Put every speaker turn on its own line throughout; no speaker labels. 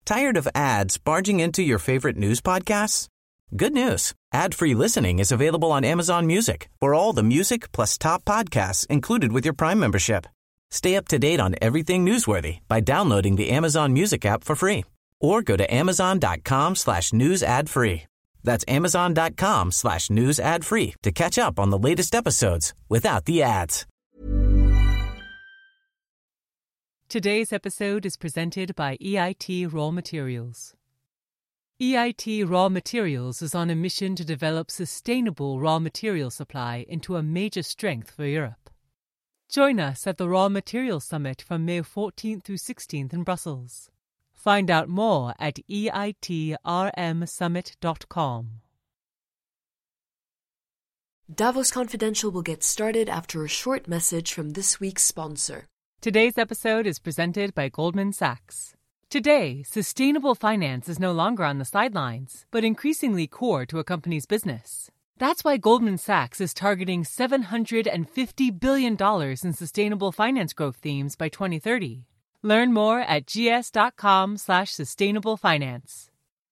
Tired of ads barging into your favorite news podcasts? Good news. Ad-free listening is available on Amazon Music for all the music plus top podcasts included with your Prime membership. Stay up to date on everything newsworthy by downloading the Amazon Music app for free or go to amazon.com/news ad free. That's amazon.com/news ad free to catch up on the latest episodes without the ads.
Today's episode is presented by EIT Raw Materials. EIT Raw Materials is on a mission to develop sustainable raw material supply into a major strength for Europe. Join us at the Raw Materials Summit from May 14th through 16th in Brussels. Find out more at eitrmsummit.com.
Davos Confidential will get started after a short message from this week's sponsor.
Today's episode is presented by Goldman Sachs. Today, sustainable finance is no longer on the sidelines, but increasingly core to a company's business. That's why Goldman Sachs is targeting $750 billion in sustainable finance growth themes by 2030. Learn more at gs.com/sustainable finance.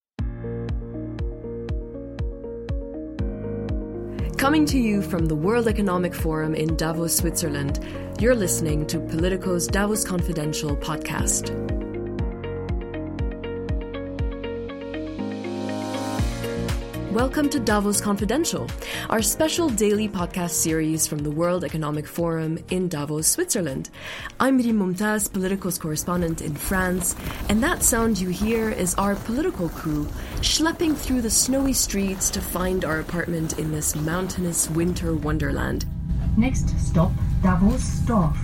Coming to you from the World Economic Forum in Davos, Switzerland, you're listening to Politico's Davos Confidential podcast. Welcome to Davos Confidential, our special daily podcast series from the World Economic Forum in Davos, Switzerland. I'm Reem Mumtaz, Politico's correspondent in France, and that sound you hear is our Politico crew schlepping through the snowy streets to find our apartment in this mountainous winter wonderland.
Next stop, Davos Dorf.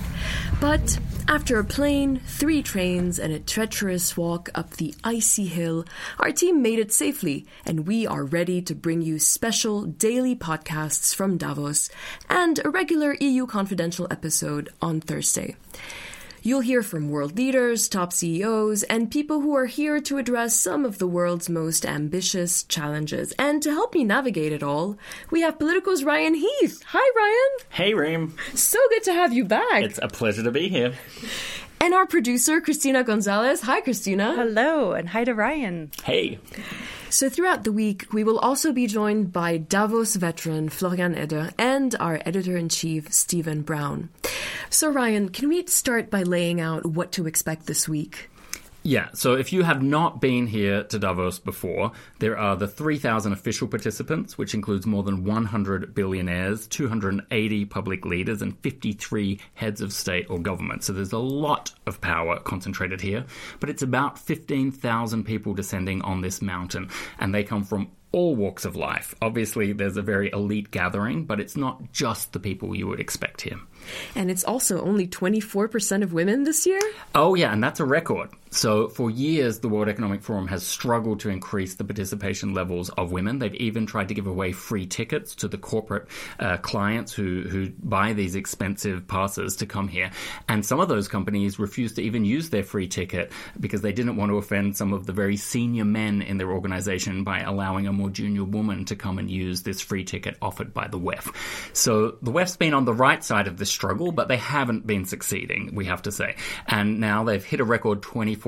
But after a plane, 3 trains, and a treacherous walk up the icy hill, our team made it safely, and we are ready to bring you special daily podcasts from Davos and a regular EU Confidential episode on Thursday. You'll hear from world leaders, top CEOs, and people who are here to address some of the world's most ambitious challenges. And to help me navigate it all, we have Politico's Ryan Heath. Hi, Ryan.
Hey, Reem.
So good to have you back.
It's a pleasure to be here.
And our producer, Christina Gonzalez. Hi, Christina.
Hello, and hi to Ryan.
Hey.
So throughout the week, we will also be joined by Davos veteran Florian Eder and our editor-in-chief, Stephen Brown. So Ryan, can we start by laying out what to expect this week?
Yeah, so if you have not been here to Davos before, there are the 3,000 official participants, which includes more than 100 billionaires, 280 public leaders, and 53 heads of state or government. So there's a lot of power concentrated here, but it's about 15,000 people descending on this mountain, and they come from all walks of life. Obviously, there's a very elite gathering, but it's not just the people you would expect here.
And it's also only 24% of women this year?
Oh, yeah, and that's a record. So for years, the World Economic Forum has struggled to increase the participation levels of women. They've even tried to give away free tickets to the corporate clients who buy these expensive passes to come here. And some of those companies refused to even use their free ticket because they didn't want to offend some of the very senior men in their organization by allowing a more junior woman to come and use this free ticket offered by the WEF. So the WEF's been on the right side of the struggle, but they haven't been succeeding, we have to say. And now they've hit a record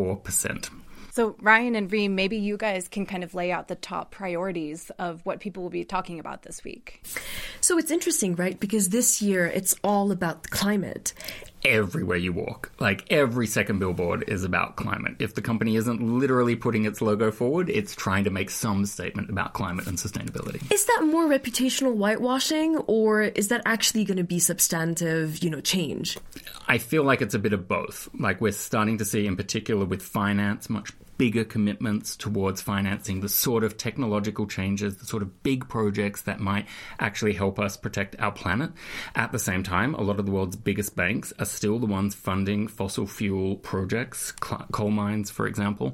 24%.
So Ryan and Reem, maybe you guys can kind of lay out the top priorities of what people will be talking about this week.
So it's interesting, right? Because this year it's all about the climate.
Everywhere you walk, like every second billboard is about climate. If the company isn't literally putting its logo forward, it's trying to make some statement about climate and sustainability.
Is that more reputational whitewashing, or is that actually going to be substantive, change?
I feel like it's a bit of both. Like we're starting to see, in particular with finance, much bigger commitments towards financing the sort of technological changes, the sort of big projects that might actually help us protect our planet. At the same time, a lot of the world's biggest banks are still the ones funding fossil fuel projects, coal mines, for example.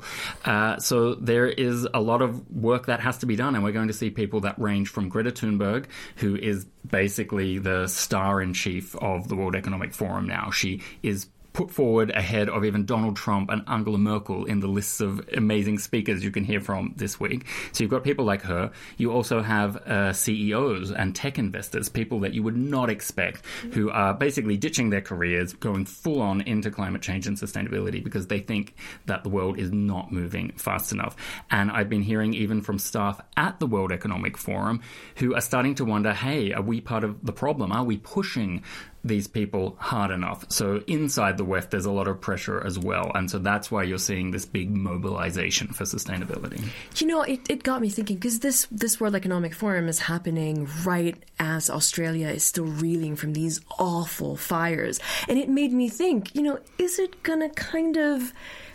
So there is a lot of work that has to be done, and we're going to see people that range from Greta Thunberg, who is basically the star-in-chief of the World Economic Forum now. She is put forward ahead of even Donald Trump and Angela Merkel in the lists of amazing speakers you can hear from this week. So you've got people like her. You also have CEOs and tech investors, people that you would not expect, who are basically ditching their careers, going full on into climate change and sustainability because they think that the world is not moving fast enough. And I've been hearing even from staff at the World Economic Forum who are starting to wonder, hey, are we part of the problem? Are we pushing these people hard enough? So inside the WEF, there's a lot of pressure as well. And so that's why you're seeing this big mobilization for sustainability.
You know, it got me thinking, because this World Economic Forum is happening right as Australia is still reeling from these awful fires. And it made me think, you know, is it going to kind of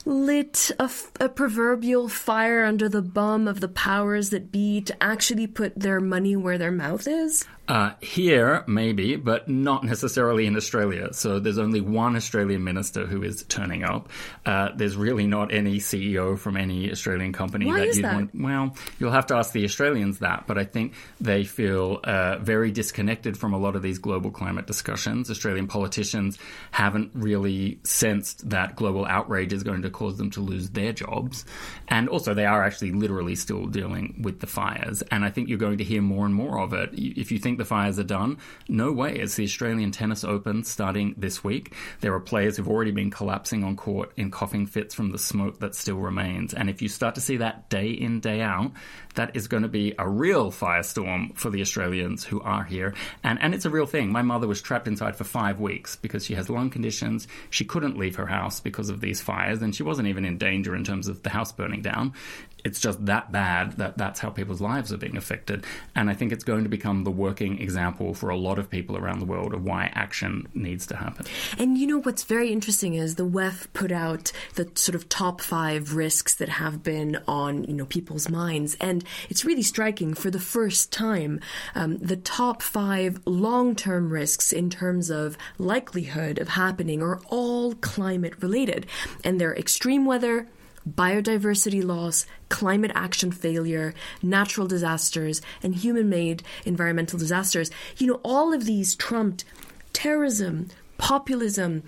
lit a proverbial fire under the bum of the powers that be to actually put their money where their mouth is?
Here, maybe, but not necessarily in Australia. So there's only one Australian minister who is turning up. There's really not any CEO from any Australian company.
Why is that?
Well, you'll have to ask the Australians that, but I think they feel very disconnected from a lot of these global climate discussions. Australian politicians haven't really sensed that global outrage is going to cause them to lose their jobs. And also, they are actually literally still dealing with the fires. And I think you're going to hear more and more of it. If you think the fires are done, no way. It's the Australian Tennis Open starting this week. There are players who've already been collapsing on court in coughing fits from the smoke that still remains. And if you start to see that day in, day out, that is going to be a real firestorm for the Australians who are here. And it's a real thing. My mother was trapped inside for 5 weeks because she has lung conditions. She couldn't leave her house because of these fires, and she wasn't even in danger in terms of the house burning down. It's just that bad that that's how people's lives are being affected. And I think it's going to become the working example for a lot of people around the world of why action needs to happen.
And you know what's very interesting is the WEF put out the sort of top 5 risks that have been on, you know, people's minds. And it's really striking. For the first time, the top 5 long-term risks in terms of likelihood of happening are all climate related. And they're extreme weather, biodiversity loss, climate action failure, natural disasters, and human-made environmental disasters. You know, all of these trumped terrorism, populism,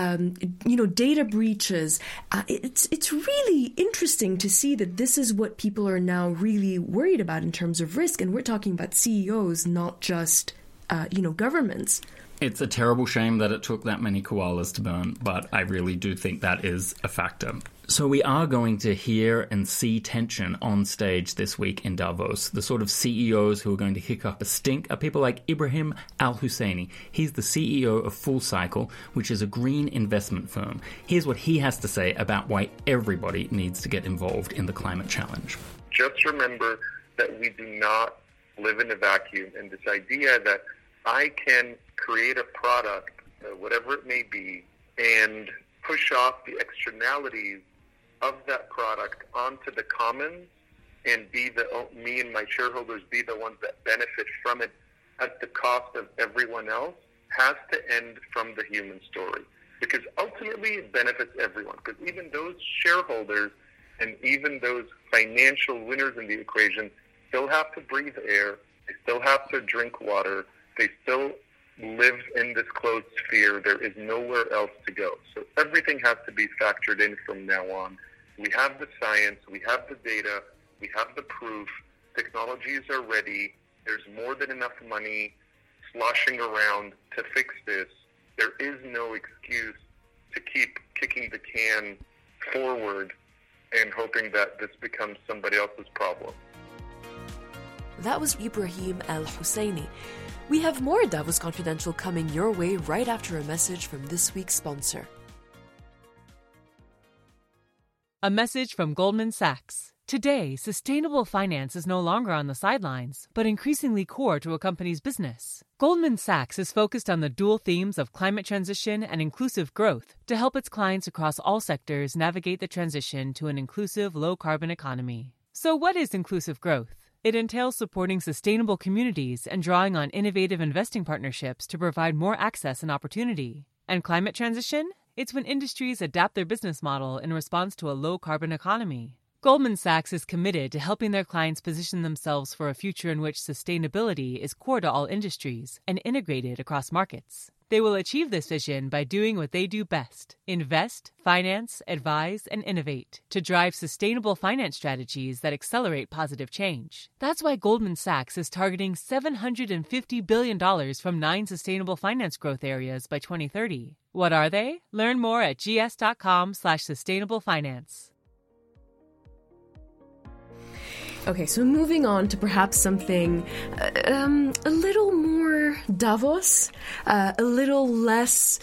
data breaches. It's really interesting to see that this is what people are now really worried about in terms of risk. And we're talking about CEOs, not just, governments.
It's a terrible shame that it took that many koalas to burn, but I really do think that is a factor. So we are going to hear and see tension on stage this week in Davos. The sort of CEOs who are going to kick up a stink are people like Ibrahim Al-Husseini. He's the CEO of Full Cycle, which is a green investment firm. Here's what he has to say about why everybody needs to get involved in the climate challenge.
Just remember that we do not live in a vacuum, and this idea that I can create a product, whatever it may be, and push off the externalities of that product onto the commons and me and my shareholders be the ones that benefit from it at the cost of everyone else has to end from the human story. Because ultimately it benefits everyone. Because even those shareholders and even those financial winners in the equation still have to breathe air, they still have to drink water, they still live in this closed sphere. There is nowhere else to go. So everything has to be factored in from now on. We have the science, we have the data, we have the proof, technologies are ready, there's more than enough money sloshing around to fix this. There is no excuse to keep kicking the can forward and hoping that this becomes somebody else's problem.
That was Ibrahim Al-Husseini. We have more Davos Confidential coming your way right after a message from this week's sponsor.
A message from Goldman Sachs. Today, sustainable finance is no longer on the sidelines, but increasingly core to a company's business. Goldman Sachs is focused on the dual themes of climate transition and inclusive growth to help its clients across all sectors navigate the transition to an inclusive, low-carbon economy. So what is inclusive growth? It entails supporting sustainable communities and drawing on innovative investing partnerships to provide more access and opportunity. And climate transition? It's when industries adapt their business model in response to a low-carbon economy. Goldman Sachs is committed to helping their clients position themselves for a future in which sustainability is core to all industries and integrated across markets. They will achieve this vision by doing what they do best: invest, finance, advise, and innovate to drive sustainable finance strategies that accelerate positive change. That's why Goldman Sachs is targeting $750 billion from 9 sustainable finance growth areas by 2030. What are they? Learn more at gs.com/sustainablefinance.
Okay, so moving on to perhaps something a little more Davos, a little less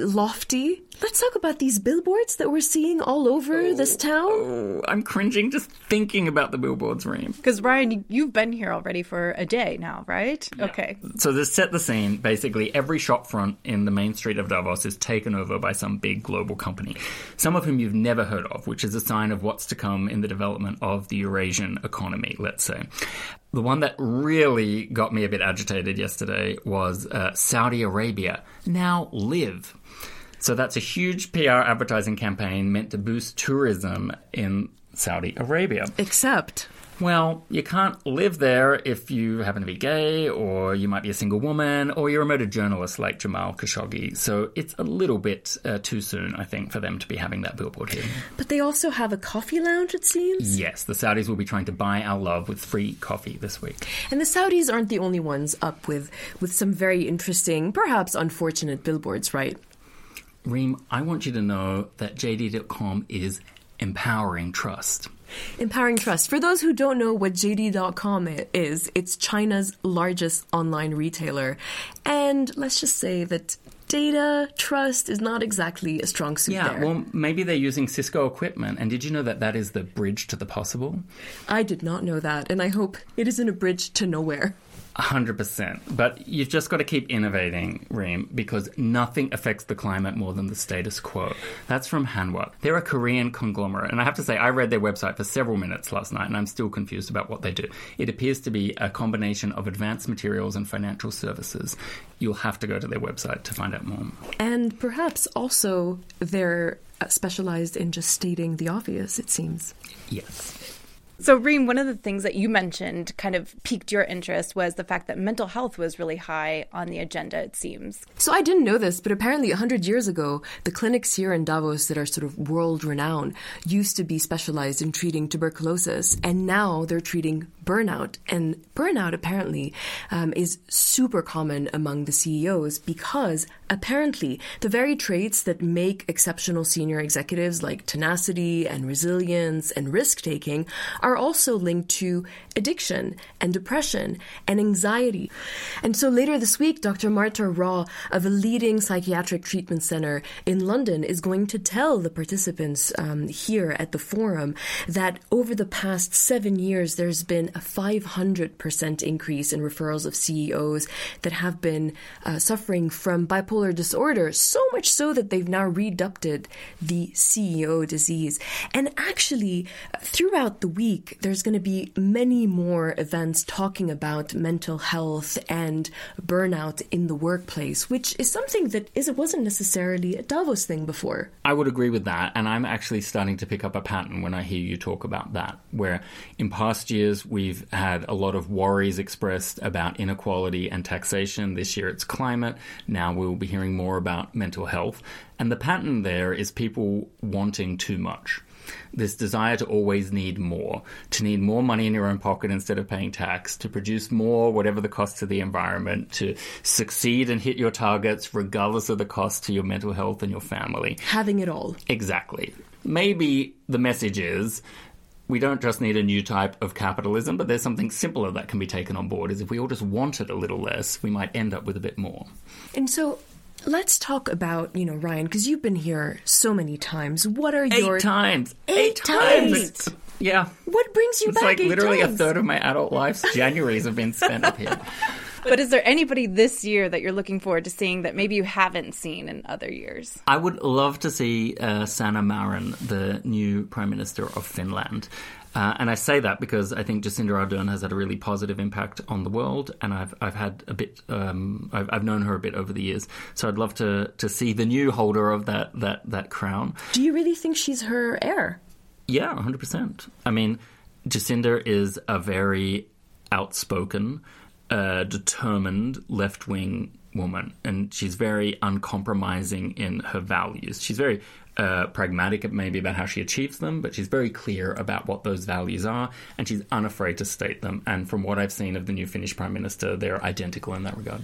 lofty. Let's talk about these billboards that we're seeing all over this town.
Oh, I'm cringing just thinking about the billboards, Reem.
Because, Ryan, you've been here already for a day now, right? Yeah. Okay.
So to set the scene, basically every shop front in the main street of Davos is taken over by some big global company, some of whom you've never heard of, which is a sign of what's to come in the development of the Eurasian economy, let's say. The one that really got me a bit agitated yesterday was Saudi Arabia, now LIV. So that's a huge PR advertising campaign meant to boost tourism in Saudi Arabia.
Except,
well, you can't live there if you happen to be gay, or you might be a single woman, or you're a motor journalist like Jamal Khashoggi. So it's a little bit too soon, I think, for them to be having that billboard here.
But they also have a coffee lounge, it seems?
Yes, the Saudis will be trying to buy our love with free coffee this week.
And the Saudis aren't the only ones up with some very interesting, perhaps unfortunate billboards, right?
Reem, I want you to know that JD.com is empowering trust.
Empowering trust. For those who don't know what JD.com is, it's China's largest online retailer. And let's just say that data trust is not exactly a strong suit there.
Yeah, well, maybe they're using Cisco equipment. And did you know that that is the bridge to the possible?
I did not know that, and I hope it isn't a bridge to nowhere.
100%. But you've just got to keep innovating, Reem, because nothing affects the climate more than the status quo. That's from Hanwha. They're a Korean conglomerate. And I have to say, I read their website for several minutes last night, and I'm still confused about what they do. It appears to be a combination of advanced materials and financial services. You'll have to go to their website to find out more.
And perhaps also they're specialized in just stating the obvious, it seems.
Yes.
So, Reem, one of the things that you mentioned kind of piqued your interest was the fact that mental health was really high on the agenda, it seems.
So I didn't know this, but apparently 100 years ago, the clinics here in Davos that are sort of world-renowned used to be specialized in treating tuberculosis, and now they're treating burnout. And burnout, apparently, is super common among the CEOs because, apparently, the very traits that make exceptional senior executives like tenacity and resilience and risk-taking are also linked to addiction and depression and anxiety. And so later this week, Dr. Marta Raw of a leading psychiatric treatment center in London is going to tell the participants here at the forum that over the past 7 years, there's been a 500% increase in referrals of CEOs that have been suffering from bipolar disorder, so much so that they've now reducted the CEO disease. And actually, throughout the week, there's going to be many more events talking about mental health and burnout in the workplace, which is something that wasn't necessarily a Davos thing before.
I would agree with that, and I'm actually starting to pick up a pattern when I hear you talk about that, where in past years we've had a lot of worries expressed about inequality and taxation. This year it's climate. Now we'll be hearing more about mental health. And the pattern there is people wanting too much. This desire to always need more, to need more money in your own pocket instead of paying tax, to produce more, whatever the cost to the environment, to succeed and hit your targets regardless of the cost to your mental health and your family.
Having it all.
Exactly. Maybe the message is we don't just need a new type of capitalism, but there's something simpler that can be taken on board, is if we all just wanted a little less, we might end up with a bit more.
And so let's talk about, Ryan, because you've been here so many times. What are your...
8 times.
8 times.
Yeah.
What brings you
it's
back
like
8
literally
times?
a third of my adult life's Januaries have been spent up here.
But is there anybody this year that you're looking forward to seeing that maybe you haven't seen in other years?
I would love to see Sanna Marin, the new Prime Minister of Finland. And I say that because I think Jacinda Ardern has had a really positive impact on the world, and I've had a bit, I've known her a bit over the years. So I'd love to see the new holder of that crown.
Do you really think she's her heir?
Yeah, 100%. I mean, Jacinda is a very outspoken, determined left-wing woman, and she's very uncompromising in her values. She's very pragmatic maybe about how she achieves them, but she's very clear about what those values are, and she's unafraid to state them. And from what I've seen of the new Finnish Prime Minister, they're identical in that regard.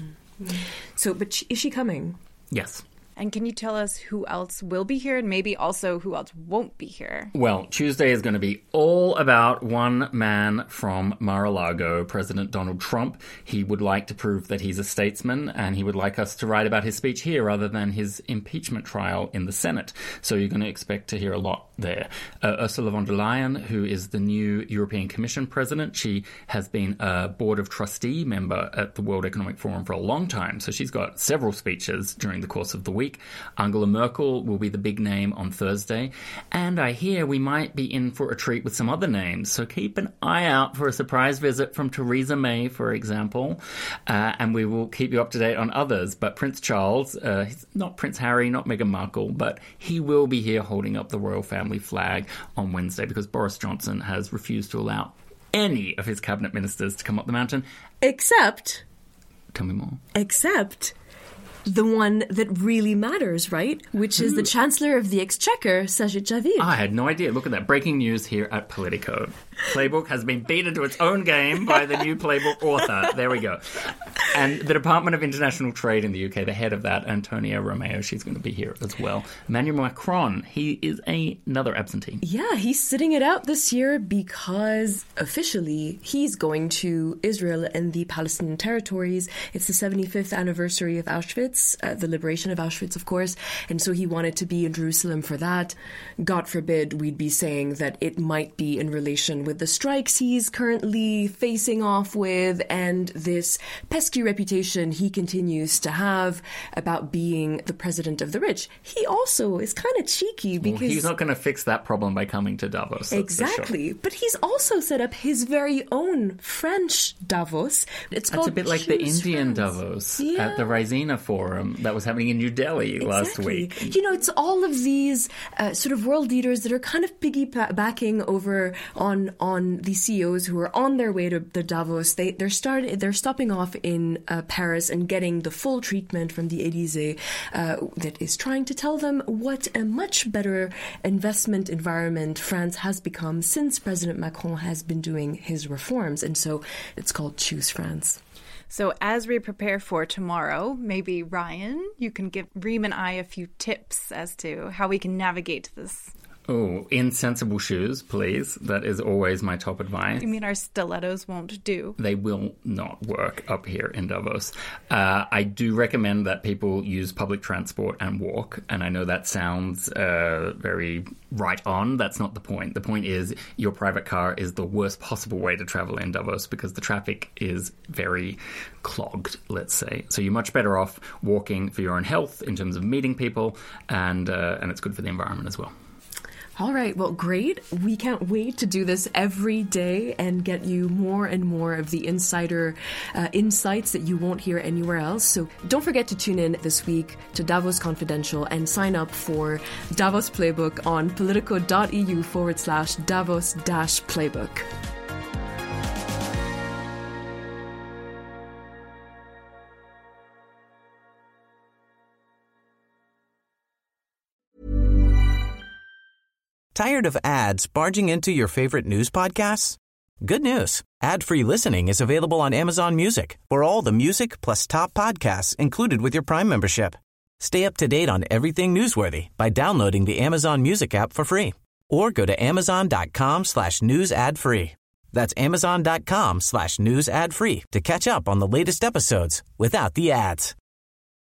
So, but is she coming?
Yes.
And can you tell us who else will be here and maybe also who else won't be here?
Well, Tuesday is going to be all about one man from Mar-a-Lago, President Donald Trump. He would like to prove that he's a statesman, and he would like us to write about his speech here rather than his impeachment trial in the Senate. So you're going to expect to hear a lot there. Ursula von der Leyen, who is the new European Commission president, she has been a board of trustee member at the World Economic Forum for a long time. So she's got several speeches during the course of the week. Angela Merkel will be the big name on Thursday. And I hear we might be in for a treat with some other names. So keep an eye out for a surprise visit from Theresa May, for example. And we will keep you up to date on others. But Prince Charles, not Prince Harry, not Meghan Markle, but he will be here holding up the royal family flag on Wednesday because Boris Johnson has refused to allow any of his cabinet ministers to come up the mountain.
Except...
Tell me more.
Except... the one that really matters, right? Which is the Chancellor of the Exchequer, Sajid Javid.
I had no idea. Look at that. Breaking news here at Politico. Playbook has been beaten to its own game by the new Playbook author. There we go. And the Department of International Trade in the UK, the head of that, Antonia Romeo, she's going to be here as well. Emmanuel Macron, he is another absentee.
Yeah, he's sitting it out this year because officially he's going to Israel and the Palestinian territories. It's the 75th anniversary of Auschwitz, the liberation of Auschwitz, of course. And so he wanted to be in Jerusalem for that. God forbid we'd be saying that it might be in relation with the strikes he's currently facing off with and this pesky reputation he continues to have about being the president of the rich. He also is kind of cheeky because...
Well, he's not going to fix that problem by coming to Davos.
Exactly. Sure. But he's also set up his very own French Davos. It's called
a bit like the Indian Davos at the Raisina Forum that was happening in New Delhi last week.
You know, it's all of these sort of world leaders that are kind of piggybacking over on the CEOs who are on their way to the Davos. They're stopping off in Paris and getting the full treatment from the Élysée that is trying to tell them what a much better investment environment France has become since President Macron has been doing his reforms. And so it's called Choose France.
So as we prepare for tomorrow, maybe Ryan, you can give Reem and I a few tips as to how we can navigate this.
Oh, insensible shoes, please. That is always my top advice.
You mean our stilettos won't do?
They will not work up here in Davos. I do recommend that people use public transport and walk. And I know that sounds very right on. That's not the point. The point is your private car is the worst possible way to travel in Davos because the traffic is very clogged, let's say. So you're much better off walking for your own health in terms of meeting people, and it's good for the environment as well.
All right, well, great. We can't wait to do this every day and get you more and more of the insider insights that you won't hear anywhere else. So don't forget to tune in this week to Davos Confidential and sign up for Davos Playbook on politico.eu/Davos-Playbook.
Tired of ads barging into your favorite news podcasts? Good news. Ad-free listening is available on Amazon Music for all the music plus top podcasts included with your Prime membership. Stay up to date on everything newsworthy by downloading the Amazon Music app for free or go to amazon.com/news ad free. That's amazon.com/news ad free to catch up on the latest episodes without the ads.